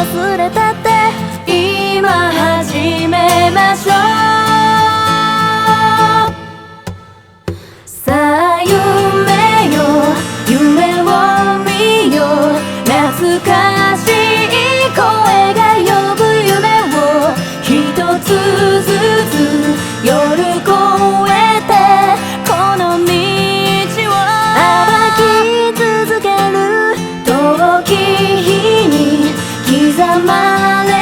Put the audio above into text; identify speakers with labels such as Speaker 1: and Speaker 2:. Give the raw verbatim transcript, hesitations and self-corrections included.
Speaker 1: 忘れたって今始めましょう。さあ夢よ夢を見よう、懐かしい声が呼ぶ夢を一つずつ夜越えてこの道を歩き続ける。遠き日に刻まれ